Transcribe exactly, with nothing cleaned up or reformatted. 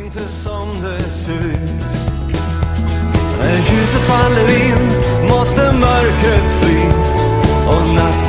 inte som det ser ut. När ljuset faller in måste mörkret fly och natt